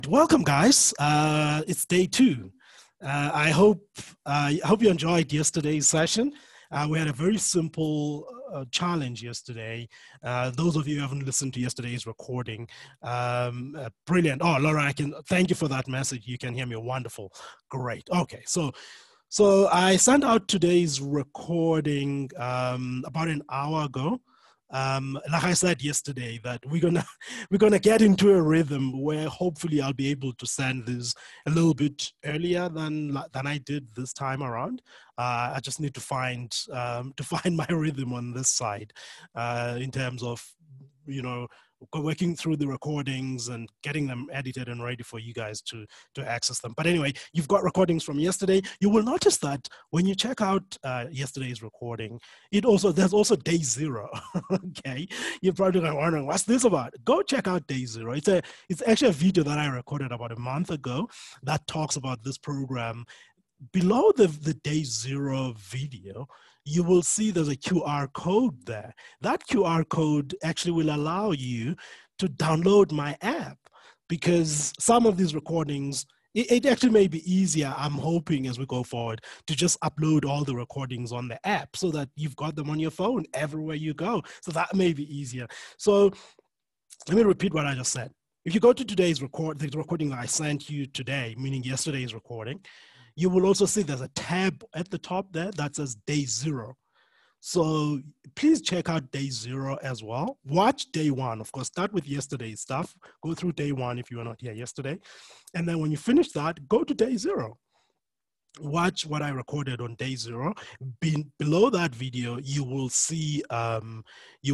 Welcome, guys. It's day two. I hope you enjoyed yesterday's session. We had a very simple challenge yesterday. Those of you who haven't listened to yesterday's recording, brilliant. Oh, Laura, I can thank you for that message. You can hear me. Wonderful. Great. Okay, so I sent out today's recording about an hour ago. Like I said yesterday, that we're gonna get into a rhythm where hopefully I'll be able to send this a little bit earlier than I did this time around. I just need to find my rhythm on this side in terms of working through the recordings and getting them edited and ready for you guys to access them. But anyway, you've got recordings from yesterday. You will notice that when you check out yesterday's recording, there's also day zero. Okay, you're probably wondering what's this about. Go check out day zero. It's actually a video that I recorded about a month ago that talks about this program. Below the day zero video, you will see there's a QR code there. That QR code actually will allow you to download my app, because some of these recordings, it actually may be easier, I'm hoping, as we go forward, to just upload all the recordings on the app so that you've got them on your phone everywhere you go. So that may be easier. So let me repeat what I just said. If you go to the recording that I sent you today, meaning yesterday's recording, you will also see there's a tab at the top there that says day zero. So please check out day zero as well. Watch day one. Of course, start with yesterday's stuff. Go through day one if you were not here yesterday. And then when you finish that, go to day zero. Watch what I recorded on day zero. Below that video, you will see that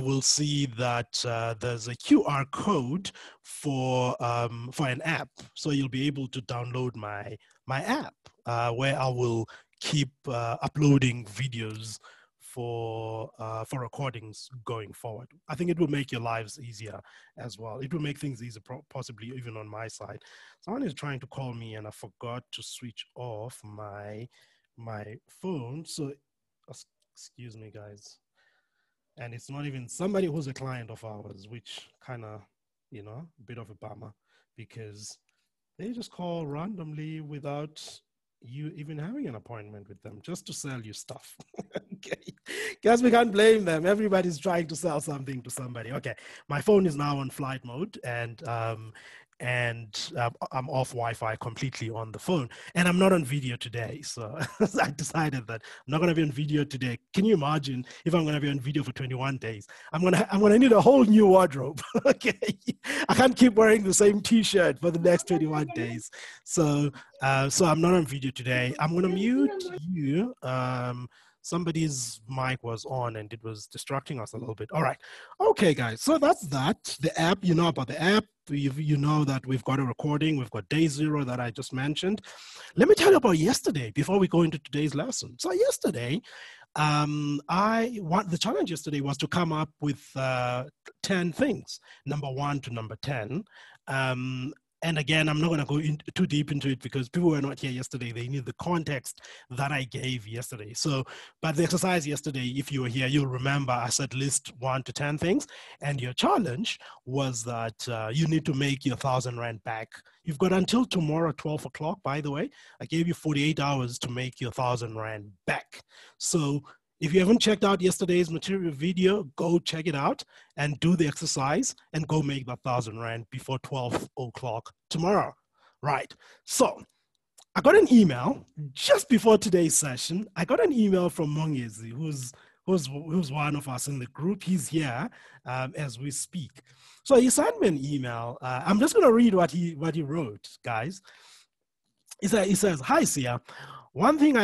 there's a QR code for an app. So you'll be able to download my app where I will keep uploading videos for recordings going forward. I think it will make your lives easier as well. It will make things easier, possibly even on my side. Someone is trying to call me and I forgot to switch off my phone. So excuse me, guys. And it's not even somebody who's a client of ours, which kind of, a bit of a bummer, because they just call randomly without you even having an appointment with them, just to sell you stuff. Okay, guess we can't blame them. Everybody's trying to sell something to somebody. Okay, my phone is now on flight mode, and I'm off Wi-Fi completely on the phone, and I'm not on video today. So I decided that I'm not going to be on video today. Can you imagine if I'm going to be on video for 21 days? I'm gonna need a whole new wardrobe. Okay, I can't keep wearing the same T-shirt for the next 21 days. So I'm not on video today. I'm going to mute you. Somebody's mic was on and it was distracting us a little bit. All right. Okay, guys. So that's that. The app, you know about the app. You know that we've got a recording. We've got day zero that I just mentioned. Let me tell you about yesterday before we go into today's lesson. So yesterday, the challenge yesterday was to come up with 10 things, number 1 to number 10. And again, I'm not going to go too deep into it because people were not here yesterday. They need the context that I gave yesterday. So, but the exercise yesterday, if you were here, you'll remember I said list 1 to 10 things. And your challenge was that you need to make your 1,000 Rand back. You've got until tomorrow, 12 o'clock, by the way. I gave you 48 hours to make your 1,000 Rand back. So if you haven't checked out yesterday's material video, go check it out and do the exercise and go make that 1,000 Rand before 12 o'clock tomorrow. Right. So I got an email just before today's session. I got an email from Mongezi, who's one of us in the group. He's here as we speak. So he sent me an email. I'm just going to read what he wrote, guys. He says, "Hi, Sia. One thing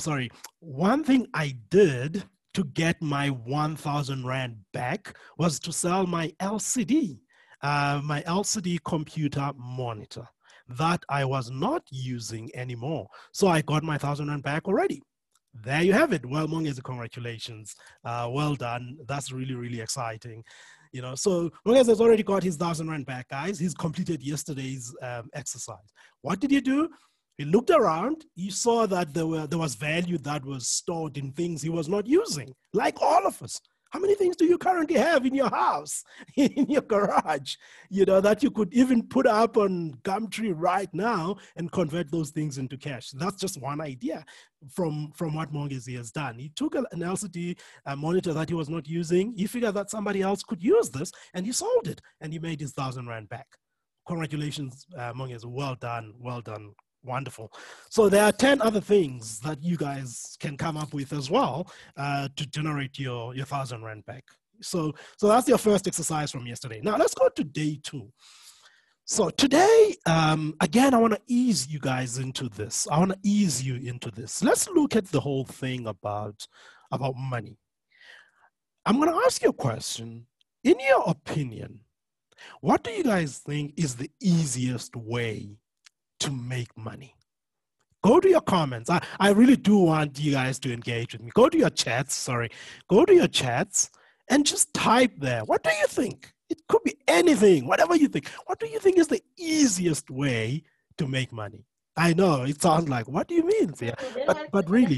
I did to get my 1,000 Rand back was to sell my LCD computer monitor that I was not using anymore. So I got my 1,000 Rand back already." There you have it. Well, Mongezi, congratulations. Well done. That's really, really exciting. So Mongezi has already got his 1,000 Rand back, guys. He's completed yesterday's exercise. What did he do? He looked around, he saw that there was value that was stored in things he was not using, like all of us. How many things do you currently have in your house, in your garage, that you could even put up on Gumtree right now and convert those things into cash? That's just one idea from what Mongezi has done. He took an LCD monitor that he was not using. He figured that somebody else could use this, and he sold it, and he made his 1,000 Rand back. Congratulations, Mongezi. Well done. Well done. Wonderful. So there are 10 other things that you guys can come up with as well to generate your 1,000 Rand back. So that's your first exercise from yesterday. Now let's go to day 2. So today, again, I want to ease you guys into this. I want to ease you into this. Let's look at the whole thing about money. I'm going to ask you a question. In your opinion, what do you guys think is the easiest way to make money? Go to your comments. I really do want you guys to engage with me. Go to your chats, Go to your chats and just type there. What do you think? It could be anything, whatever you think. What do you think is the easiest way to make money? I know it sounds like, what do you mean? Yeah. But really,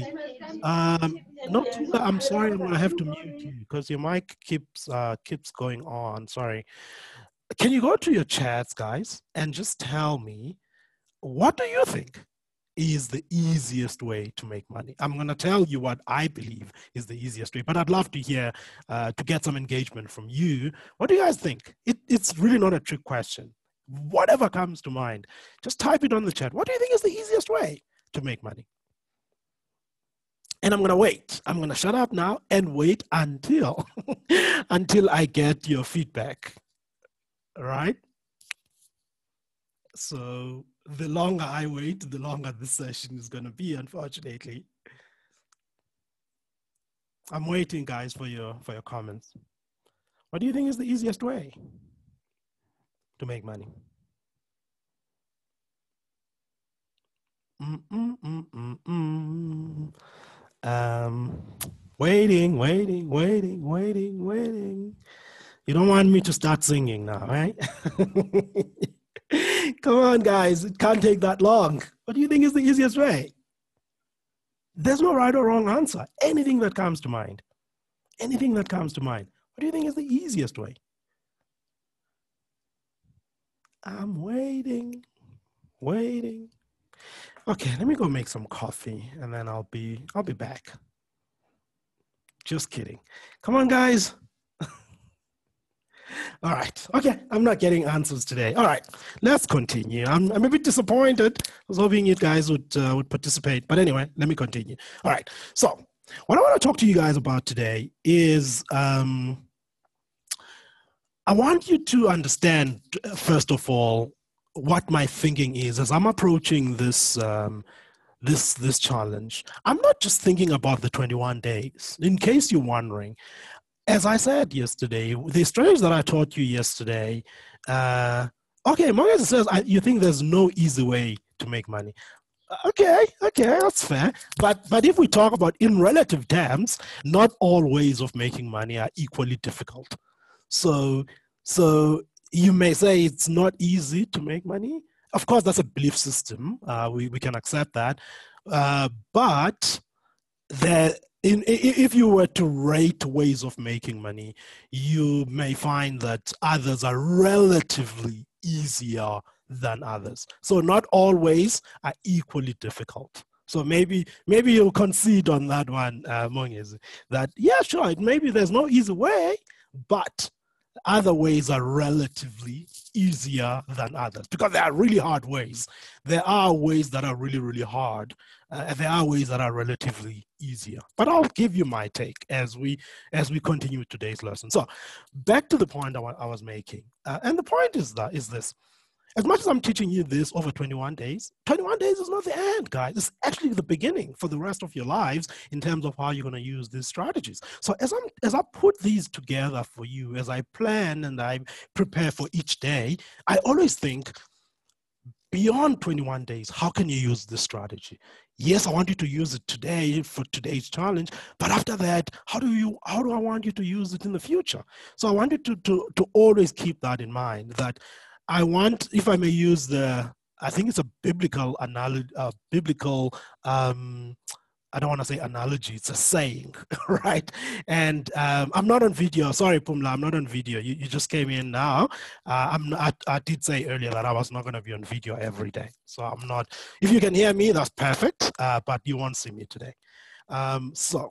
I'm sorry, I'm gonna have to mute you because your mic keeps going on. Sorry. Can you go to your chats, guys, and just tell me, what do you think is the easiest way to make money? I'm going to tell you what I believe is the easiest way, but I'd love to hear, to get some engagement from you. What do you guys think? It's really not a trick question. Whatever comes to mind, just type it on the chat. What do you think is the easiest way to make money? And I'm going to wait. I'm going to shut up now and wait until I get your feedback. All right? So the longer I wait, the longer this session is going to be, unfortunately. I'm waiting, guys, for your comments. What do you think is the easiest way to make money? Waiting. You don't want me to start singing now, right? Come on, guys. It can't take that long. What do you think is the easiest way? There's no right or wrong answer. Anything that comes to mind. Anything that comes to mind. What do you think is the easiest way? I'm waiting. Okay, let me go make some coffee and then I'll be back. Just kidding. Come on, guys. All right. Okay. I'm not getting answers today. All right. Let's continue. I'm a bit disappointed. I was hoping you guys would participate. But anyway, let me continue. All right. So what I want to talk to you guys about today is I want you to understand, first of all, what my thinking is as I'm approaching this this challenge. I'm not just thinking about the 21 days. In case you're wondering, as I said yesterday, the strategies that I taught you yesterday, okay, Mongezi says, you think there's no easy way to make money. Okay, that's fair. But if we talk about in relative terms, not all ways of making money are equally difficult. So you may say it's not easy to make money. Of course, that's a belief system. We can accept that. But if you were to rate ways of making money, you may find that others are relatively easier than others. So not all ways are equally difficult. So maybe you'll concede on that one, Mongezi, that yeah, sure, maybe there's no easy way, but other ways are relatively easier than others because there are really hard ways. There are ways that are really, really hard. And there are ways that are relatively easier. But I'll give you my take as we continue today's lesson. So back to the point I was making. And the point is this. As much as I'm teaching you this over 21 days, 21 days is not the end, guys. It's actually the beginning for the rest of your lives in terms of how you're going to use these strategies. So as I put these together for you, as I plan and I prepare for each day, I always think, beyond 21 days, how can you use this strategy? Yes, I want you to use it today for today's challenge, but after that, how do I want you to use it in the future? So I want you to always keep that in mind, that I want, if I may use I think it's a biblical analogy, biblical I don't want to say analogy, it's a saying, right? And I'm not on video. Sorry, Pumla, I'm not on video. You just came in now. I did say earlier that I was not going to be on video every day. So I'm not, if you can hear me, that's perfect, but you won't see me today. So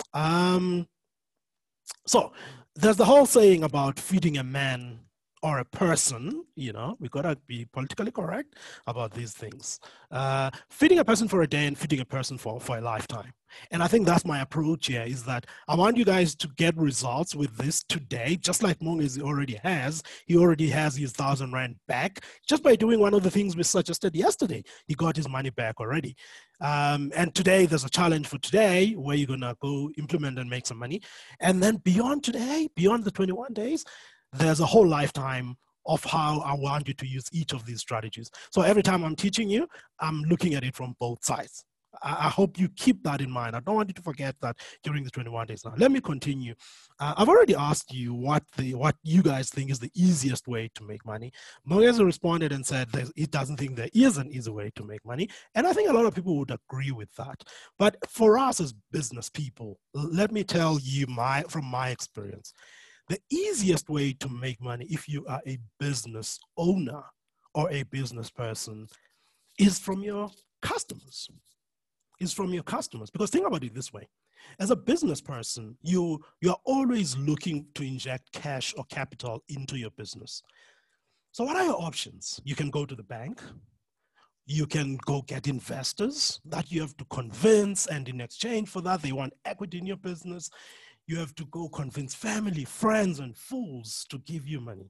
there's the whole saying about feeding a man or a person, you know, we gotta be politically correct about these things. Feeding a person for a day and feeding a person for a lifetime. And I think that's my approach here, is that I want you guys to get results with this today, just like Mongezi already has. He already has his 1,000 Rand back just by doing one of the things we suggested yesterday. He got his money back already. And today there's a challenge for today where you're gonna go implement and make some money. And then beyond today, beyond the 21 days, there's a whole lifetime of how I want you to use each of these strategies. So every time I'm teaching you, I'm looking at it from both sides. I hope you keep that in mind. I don't want you to forget that during the 21 days now. Let me continue. I've already asked you what you guys think is the easiest way to make money. Mongezi responded and said that he doesn't think there is an easy way to make money. And I think a lot of people would agree with that. But for us as business people, let me tell you from my experience, the easiest way to make money if you are a business owner or a business person is from your customers. Is from your customers. Because think about it this way. As a business person, you're always looking to inject cash or capital into your business. So what are your options? You can go to the bank. You can go get investors that you have to convince, and in exchange for that, they want equity in your business. You have to go convince family, friends, and fools to give you money.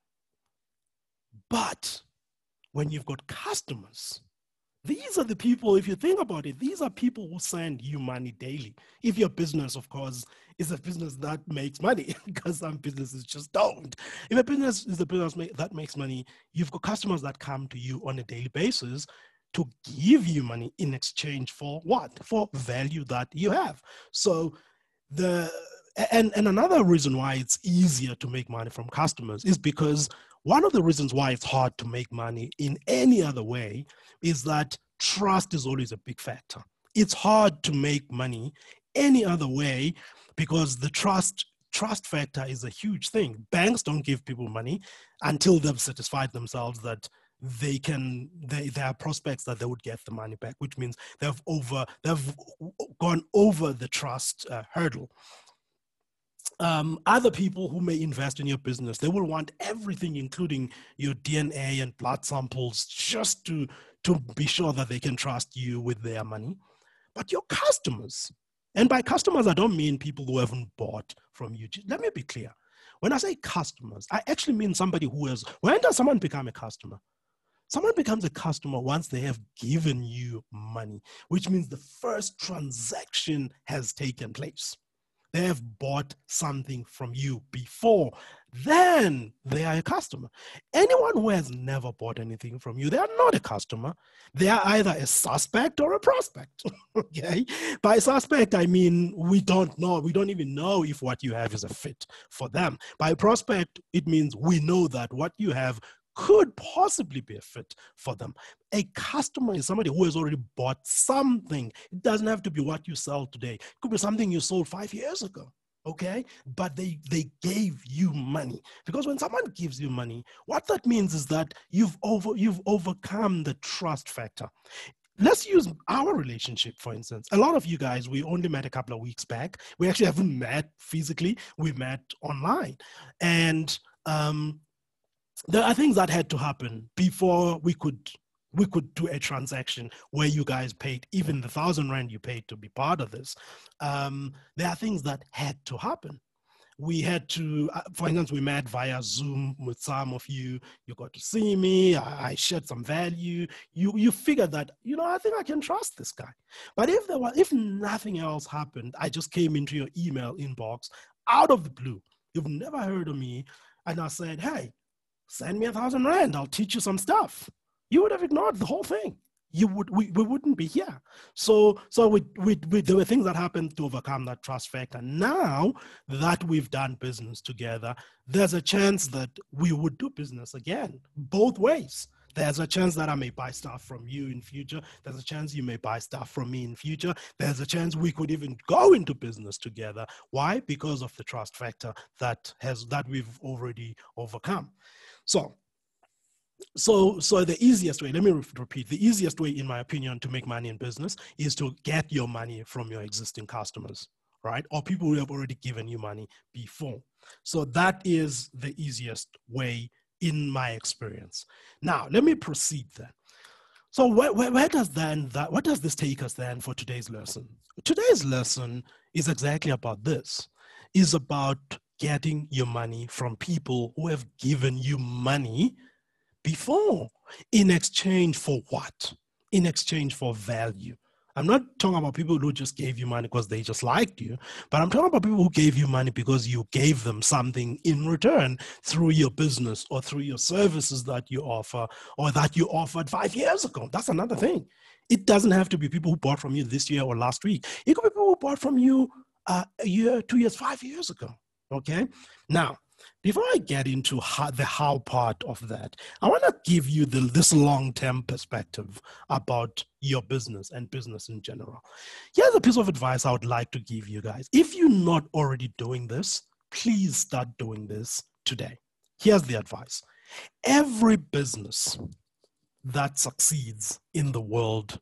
But when you've got customers, these are the people, if you think about it, these are people who send you money daily. If your business, of course, is a business that makes money, because some businesses just don't. If a business is a business that makes money, you've got customers that come to you on a daily basis to give you money in exchange for what? For value that you have. So and another reason why it's easier to make money from customers is because one of the reasons why it's hard to make money in any other way is that trust is always a big factor. It's hard to make money any other way because the trust factor is a huge thing. Banks don't give people money until they've satisfied themselves that there are prospects that they would get the money back, which means they've gone over the trust hurdle. Other people who may invest in your business, they will want everything, including your DNA and blood samples, just to be sure that they can trust you with their money. But your customers, and by customers, I don't mean people who haven't bought from you. Let me be clear. When I say customers, I actually mean somebody who has, when does someone become a customer? Someone becomes a customer once they have given you money, which means the first transaction has taken place. They have bought something from you before, then they are a customer. Anyone who has never bought anything from you, they are not a customer. They are either a suspect or a prospect, okay? By suspect, I mean, we don't know. We don't even know if what you have is a fit for them. By prospect, it means we know that what you have could possibly be a fit for them. A customer is somebody who has already bought something. It doesn't have to be what you sell today. It could be something you sold 5 years ago, okay? But they gave you money. Because when someone gives you money, what that means is that you've overcome the trust factor. Let's use our relationship, for instance. A lot of you guys, we only met a couple of weeks back. We actually haven't met physically. We met online. And there are things that had to happen before we could do a transaction where you guys paid even the 1,000 Rand you paid to be part of this. There are things that had to happen. We had to, for instance, we met via Zoom with some of you. You got to see me. I shared some value. You figured that, you know, I think I can trust this guy. But if nothing else happened, I just came into your email inbox out of the blue. You've never heard of me. And I said, hey, send me 1,000 Rand, I'll teach you some stuff. You would have ignored the whole thing. We wouldn't be here. So there were things that happened to overcome that trust factor. Now that we've done business together, there's a chance that we would do business again, both ways. There's a chance that I may buy stuff from you in future. There's a chance you may buy stuff from me in future. There's a chance we could even go into business together. Why? Because of the trust factor that we've already overcome. So the easiest way, let me repeat, the easiest way, in my opinion, to make money in business is to get your money from your existing customers, right? Or people who have already given you money before. So that is the easiest way in my experience. Now, let me proceed then. So where does what does this take us then for today's lesson? Today's lesson is exactly about this. Is about getting your money from people who have given you money before. In exchange for what? In exchange for value. I'm not talking about people who just gave you money because they just liked you, but I'm talking about people who gave you money because you gave them something in return through your business or through your services that you offer or that you offered 5 years ago. That's another thing. It doesn't have to be people who bought from you this year or last week. It could be people who bought from you a year, 2 years, 5 years ago. Okay? Now, before I get into the how part of that, I want to give you this long-term perspective about your business and business in general. Here's a piece of advice I would like to give you guys. If you're not already doing this, please start doing this today. Here's the advice. Every business that succeeds in the world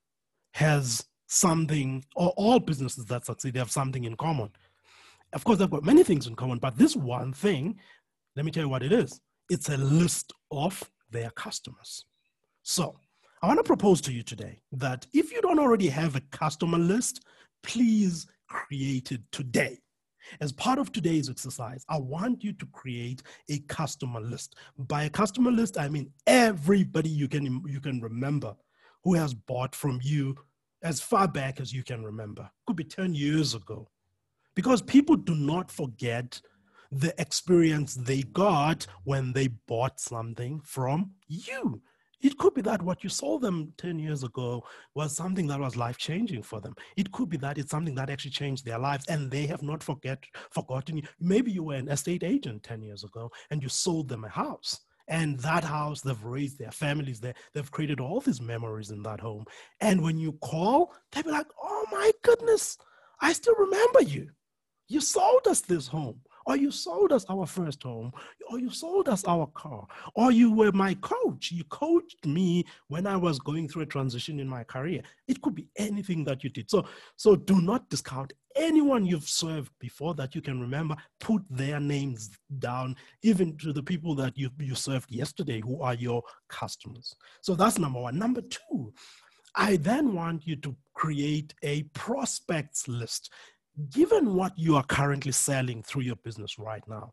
has something, or all businesses that succeed have something in common. Of course, they've got many things in common, but this one thing, let me tell you what it is. It's a list of their customers. So I want to propose to you today that if you don't already have a customer list, please create it today. As part of today's exercise, I want you to create a customer list. By a customer list, I mean everybody you can remember who has bought from you as far back as you can remember. Could be 10 years ago. Because people do not forget the experience they got when they bought something from you. It could be that what you sold them 10 years ago was something that was life-changing for them. It could be that it's something that actually changed their lives and they have not forgotten you. Maybe you were an estate agent 10 years ago and you sold them a house. And that house, they've raised their families there. They've created all these memories in that home. And when you call, they'll be like, oh my goodness, I still remember you. You sold us this home, or you sold us our first home, or you sold us our car, or you were my coach. You coached me when I was going through a transition in my career. It could be anything that you did. So do not discount anyone you've served before that you can remember. Put their names down, even to the people that you served yesterday who are your customers. So that's number one. Number two, I then want you to create a prospects list. Given what you are currently selling through your business right now,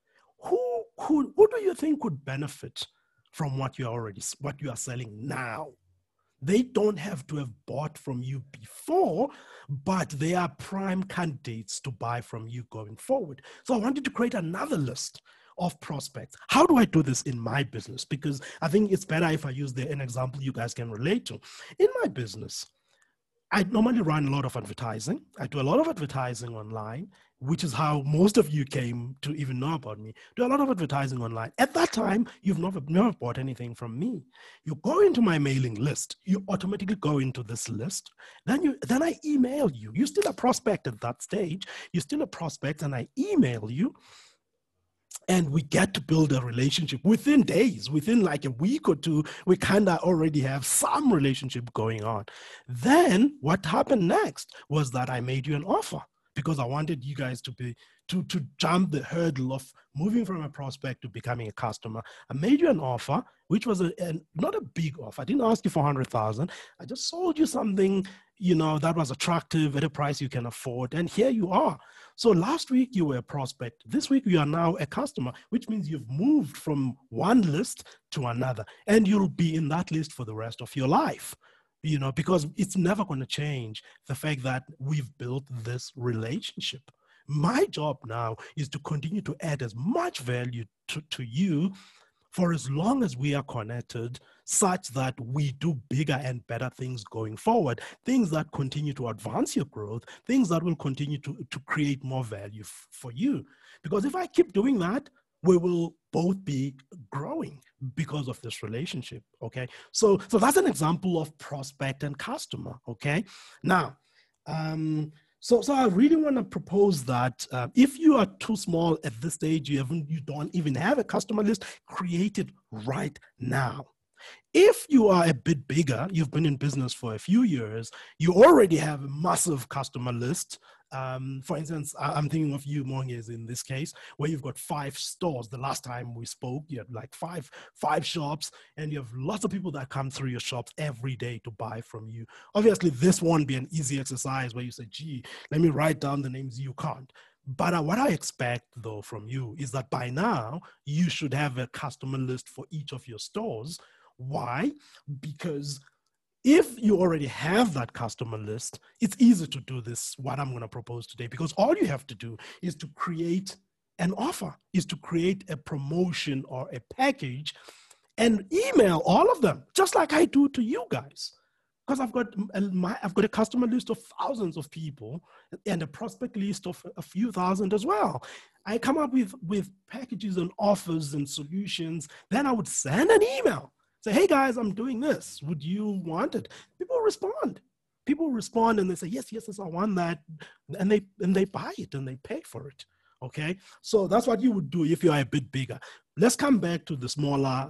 who do you think could benefit from what you are selling now? They don't have to have bought from you before, but they are prime candidates to buy from you going forward. So I wanted to create another list of prospects. How do I do this in my business? Because I think it's better if I use an example you guys can relate to. In my business, I normally run a lot of advertising. I do a lot of advertising online, which is how most of you came to even know about me. Do a lot of advertising online. At that time, you've never bought anything from me. You go into my mailing list. You automatically go into this list. Then I email you. You're still a prospect at that stage. You're still a prospect, and I email you. And we get to build a relationship within days, within like a week or two, we kind of already have some relationship going on. Then what happened next was that I made you an offer because I wanted you guys to jump the hurdle of moving from a prospect to becoming a customer. I made you an offer, which was not a big offer. I didn't ask you for 100,000. I just sold you something, that was attractive at a price you can afford. And here you are. So last week you were a prospect. This week you are now a customer, which means you've moved from one list to another, and you'll be in that list for the rest of your life. Because it's never going to change the fact that we've built this relationship. My job now is to continue to add as much value to you for as long as we are connected, such that we do bigger and better things going forward, things that continue to advance your growth, things that will continue to create more value for you. Because if I keep doing that, we will both be growing because of this relationship. Okay. So that's an example of prospect and customer. Okay. Now, so I really want to propose that if you are too small at this stage, you don't even have a customer list, create it right now. If you are a bit bigger, you've been in business for a few years, you already have a massive customer list. For instance, I'm thinking of you, Monges, in this case, where you've got 5 stores. The last time we spoke, you had like five shops, and you have lots of people that come through your shops every day to buy from you. Obviously, this won't be an easy exercise where you say, gee, let me write down the names. You can't. But what I expect, though, from you is that by now, you should have a customer list for each of your stores. Why? Because if you already have that customer list, it's easy to do this, what I'm going to propose today, because all you have to do is to create an offer, is to create a promotion or a package and email all of them, just like I do to you guys. Because I've got a customer list of thousands of people and a prospect list of a few thousand as well. I come up with packages and offers and solutions. Then I would send an email. Say, hey guys, I'm doing this. Would you want it? People respond. People respond and they say, yes, I want that. And they buy it and they pay for it. Okay. So that's what you would do if you are a bit bigger. Let's come back to the smaller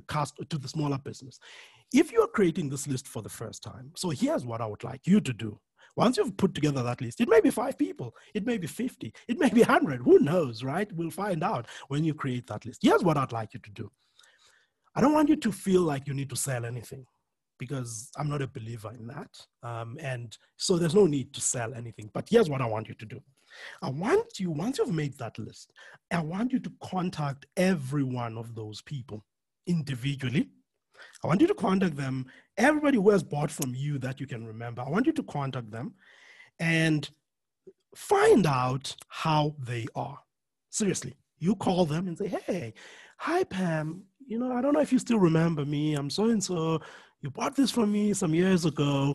business. If you're creating this list for the first time, so here's what I would like you to do. Once you've put together that list, it may be 5 people, it may be 50, it may be 100, who knows, right? We'll find out when you create that list. Here's what I'd like you to do. I don't want you to feel like you need to sell anything, because I'm not a believer in that. And so there's no need to sell anything. But here's what I want you to do. I want you, once you've made that list, I want you to contact every one of those people individually. I want you to contact them, everybody who has bought from you that you can remember. I want you to contact them and find out how they are. Seriously, you call them and say, hey, hi, Pam. You know, I don't know if you still remember me. I'm so-and-so. You bought this from me some years ago.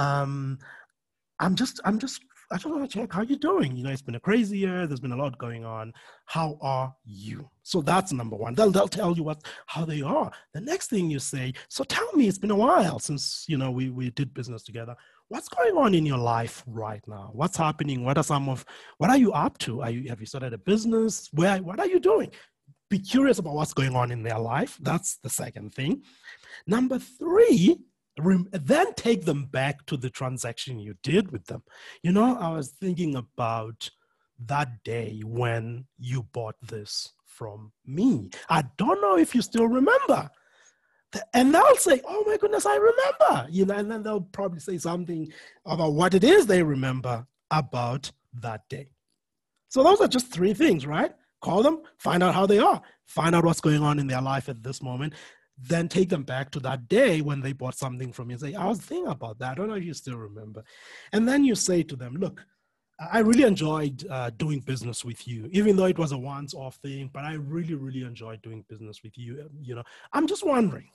I just want to check how you're doing. You know, it's been a crazy year. There's been a lot going on. How are you? So that's number one. They'll tell you how they are. The next thing you say, so tell me, it's been a while since, you know, we did business together. What's going on in your life right now? What's happening? What are you up to? Have you started a business? What are you doing? Be curious about what's going on in their life. That's the second thing. Number 3, then take them back to the transaction you did with them. You know, I was thinking about that day when you bought this from me. I don't know if you still remember. And they'll say, oh my goodness, I remember. You know, and then they'll probably say something about what it is they remember about that day. So those are just 3 things, right? Call them, find out how they are, find out what's going on in their life at this moment, then take them back to that day when they bought something from you and say, I was thinking about that. I don't know if you still remember. And then you say to them, look, I really enjoyed doing business with you, even though it was a once-off thing, but I really, really enjoyed doing business with you. You know, I'm just wondering,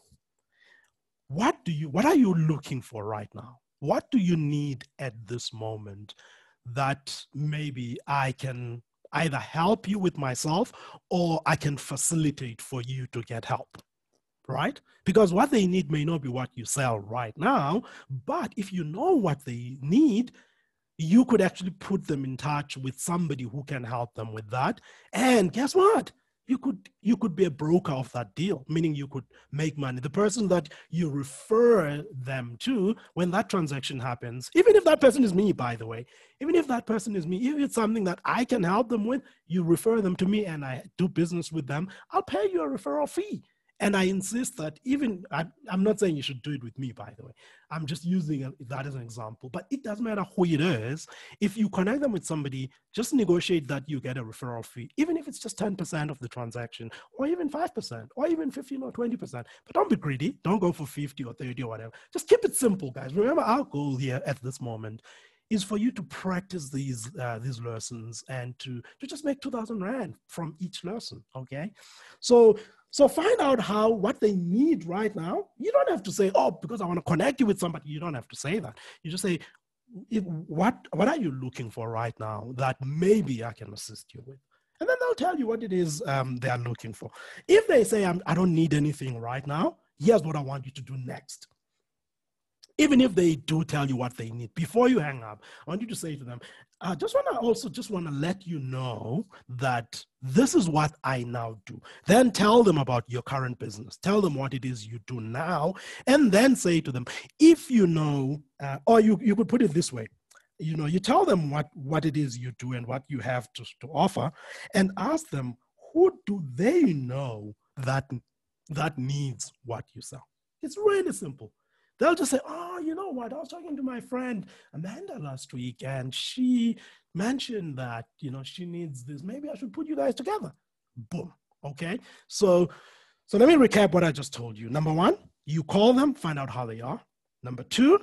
what are you looking for right now? What do you need at this moment that maybe I can either help you with myself or I can facilitate for you to get help, right? Because what they need may not be what you sell right now, but if you know what they need, you could actually put them in touch with somebody who can help them with that. And guess what? You could be a broker of that deal, meaning you could make money. The person that you refer them to when that transaction happens, even if that person is me, by the way, even if that person is me, if it's something that I can help them with, you refer them to me and I do business with them, I'll pay you a referral fee. And I insist that I'm not saying you should do it with me, by the way. I'm just using that as an example. But it doesn't matter who it is. If you connect them with somebody, just negotiate that you get a referral fee, even if it's just 10% of the transaction, or even 5%, or even 15 or 20%. But don't be greedy. Don't go for 50 or 30 or whatever. Just keep it simple, guys. Remember, our goal here at this moment is for you to practice these lessons and to just make 2,000 Rand from each lesson, okay? So find out what they need right now. You don't have to say, oh, because I want to connect you with somebody. You don't have to say that. You just say, what are you looking for right now that maybe I can assist you with? And then they'll tell you what it is they are looking for. If they say, I don't need anything right now, here's what I want you to do next. Even if they do tell you what they need, before you hang up, I want you to say to them, I just want to let you know that this is what I now do. Then tell them about your current business. Tell them what it is you do now. And then say to them, if you know, or you could put it this way, you tell them what it is you do and what you have to offer, and ask them, who do they know that needs what you sell? It's really simple. They'll just say, oh, you know what? I was talking to my friend Amanda last week, and she mentioned that, she needs this. Maybe I should put you guys together. Boom. Okay. So let me recap what I just told you. Number one, you call them, find out how they are. Number two,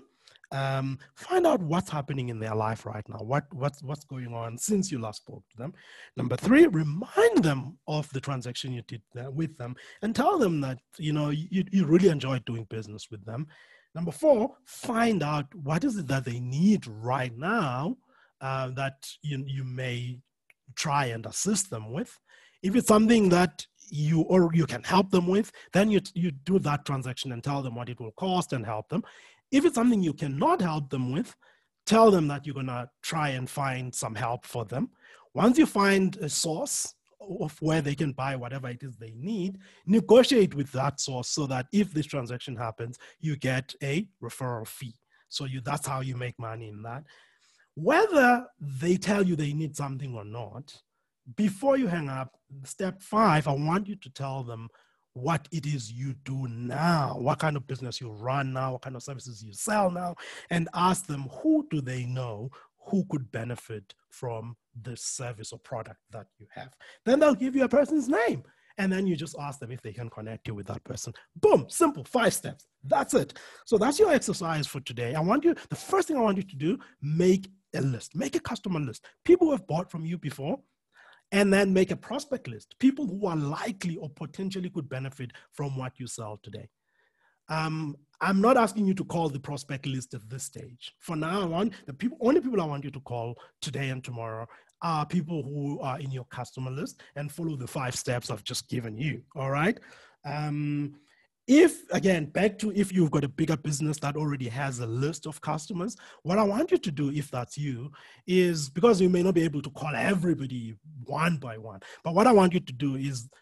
find out what's happening in their life right now. What's going on since you last spoke to them. Number three, remind them of the transaction you did with them, and tell them that, you really enjoyed doing business with them. Number four, find out what is it that they need right now that you may try and assist them with. If it's something that you can help them with, then you do that transaction and tell them what it will cost and help them. If it's something you cannot help them with, tell them that you're going to try and find some help for them. Once you find a source of where they can buy whatever it is they need, negotiate with that source so that if this transaction happens, you get a referral fee. So that's how you make money in that. Whether they tell you they need something or not, before you hang up, step 5, I want you to tell them what it is you do now, what kind of business you run now, what kind of services you sell now, and ask them, who do they know who could benefit from this service or product that you have. Then they'll give you a person's name, and then you just ask them if they can connect you with that person. Boom, simple, 5 steps. That's it. So that's your exercise for today. The first thing I want you to do, make a list, make a customer list. People who have bought from you before, and then make a prospect list, people who are likely or potentially could benefit from what you sell today. I'm not asking you to call the prospect list at this stage. For now, only people I want you to call today and tomorrow are people who are in your customer list and follow the 5 steps I've just given you, all right? If you've got a bigger business that already has a list of customers, what I want you to do, if that's you, is, because you may not be able to call everybody one by one, but what I want you to do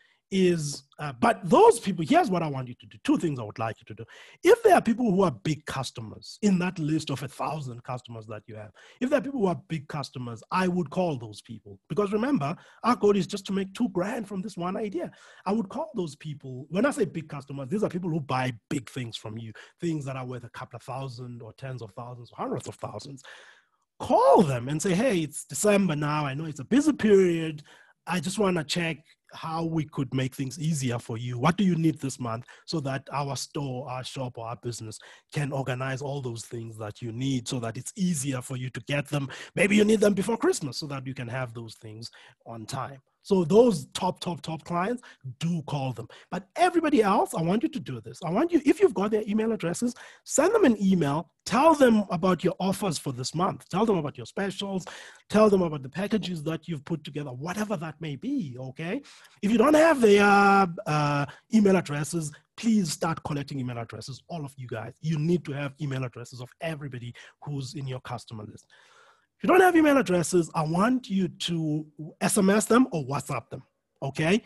but those people, here's what I want you to do. 2 things I would like you to do. If there are people who are big customers in that list of 1,000 customers that you have, if there are people who are big customers, I would call those people. Because remember, our goal is just to make $2,000 from this one idea. I would call those people. When I say big customers, these are people who buy big things from you, things that are worth a couple of thousand or tens of thousands or hundreds of thousands. Call them and say, hey, it's December now. I know it's a busy period. I just want to check how we could make things easier for you. What do you need this month so that our store, our shop, or our business can organize all those things that you need so that it's easier for you to get them. Maybe you need them before Christmas so that you can have those things on time. So those top clients, do call them. But everybody else, I want you to do this. I want you, if you've got their email addresses, send them an email. Tell them about your offers for this month. Tell them about your specials. Tell them about the packages that you've put together, whatever that may be, okay? If you don't have their email addresses, please start collecting email addresses, all of you guys. You need to have email addresses of everybody who's in your customer list. If you don't have email addresses, I want you to SMS them or WhatsApp them, okay?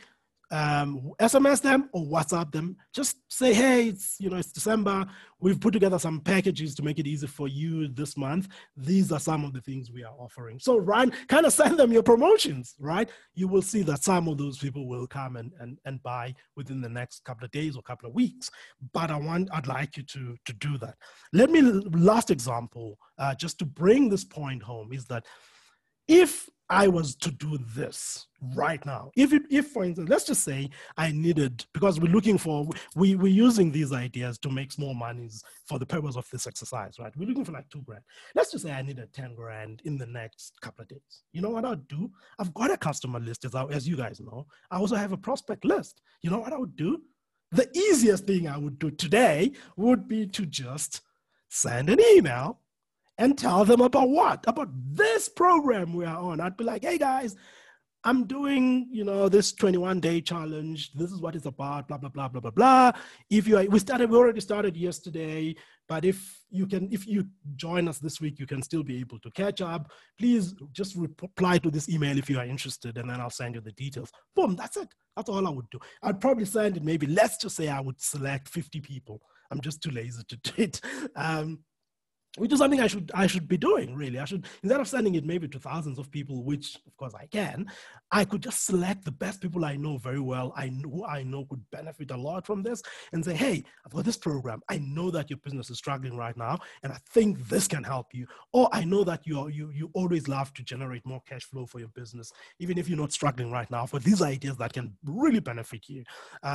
SMS them or WhatsApp them. Just say, hey, it's December. We've put together some packages to make it easy for you this month. These are some of the things we are offering. So kind of send them your promotions, right? You will see that some of those people will come and buy within the next couple of days or couple of weeks. But I'd like you to do that. Last example, just to bring this point home, is that if I was to do this right now, if for instance, let's just say I needed, because we're using these ideas to make small monies for the purpose of this exercise, right? We're looking for like $2,000. Let's just say I needed $10,000 in the next couple of days. You know what I'll do? I've got a customer list, as you guys know. I also have a prospect list. You know what I would do? The easiest thing I would do today would be to just send an email and tell them about what? About this program we are on. I'd be like, hey guys, I'm doing, this 21-day challenge. This is what it's about, blah, blah, blah, blah, blah, blah. We already started yesterday, but if you join us this week, you can still be able to catch up. Please just reply to this email if you are interested, and then I'll send you the details. Boom, that's it. That's all I would do. I'd probably send it, maybe, let's just say I would select 50 people. I'm just too lazy to do it. Which is something I should be doing, really. I should, instead of sending it maybe to thousands of people, which of course I could just select the best people I know very well, who I know could benefit a lot from this, and say, hey, I've got this program. I know that your business is struggling right now, and I think this can help you. Or I know that you always love to generate more cash flow for your business, even if you're not struggling right now, for these ideas that can really benefit you.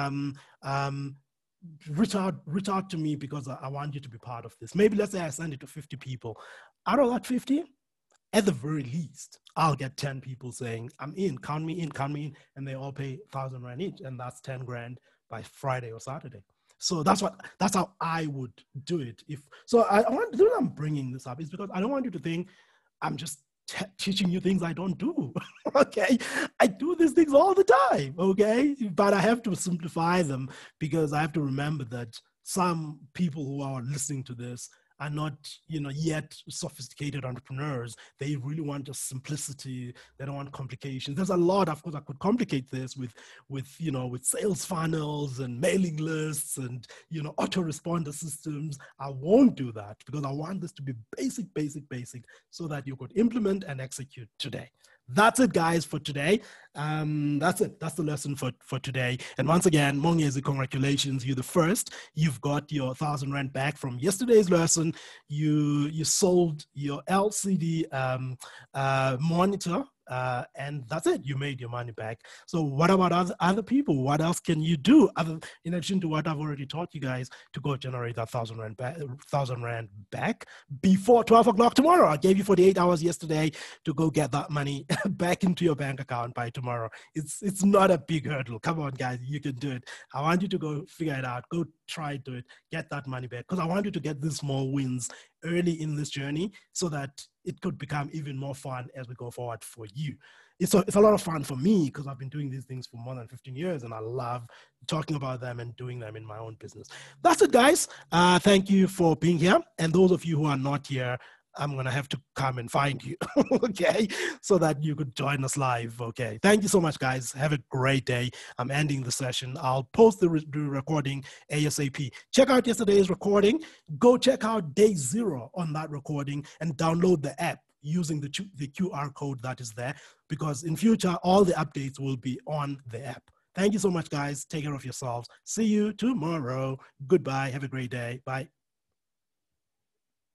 Reach out to me, because I want you to be part of this. Maybe let's say I send it to 50 people. Out of that 50, at the very least, I'll get 10 people saying, I'm in, count me in, and they all pay 1,000 Rand each, and that's 10 grand by Friday or Saturday. So that's how I would do it. The reason I'm bringing this up is because I don't want you to think I'm just teaching you things I don't do. Okay, I do these things all the time. Okay, but I have to simplify them, because I have to remember that some people who are listening to this are not, yet sophisticated entrepreneurs. They really want just simplicity. They don't want complications. There's a lot, of course, I could complicate this with sales funnels and mailing lists and, autoresponder systems. I won't do that, because I want this to be basic, so that you could implement and execute today. That's it, guys, for today. That's it. That's the lesson for today. And once again, Mongezi, congratulations. You're the first. You've got your 1,000 Rand back from yesterday's lesson. You sold your LCD monitor. And that's it. You made your money back. So what about other people? What else can you do in addition to what I've already taught you guys, to go generate that 1,000 Rand back before 12 o'clock tomorrow? I gave you 48 hours yesterday to go get that money back into your bank account by tomorrow. It's not a big hurdle. Come on, guys, you can do it. I want you to go figure it out. Go try to do it. Get that money back, because I want you to get these small wins early in this journey, so that it could become even more fun as we go forward for you. It's a lot of fun for me, because I've been doing these things for more than 15 years, and I love talking about them and doing them in my own business. That's it, guys. Thank you for being here. And those of you who are not here, I'm going to have to come and find you, okay, so that you could join us live, okay? Thank you so much, guys. Have a great day. I'm ending the session. I'll post the recording ASAP. Check out yesterday's recording. Go check out day 0 on that recording and download the app using the QR code that is there, because in future, all the updates will be on the app. Thank you so much, guys. Take care of yourselves. See you tomorrow. Goodbye. Have a great day. Bye.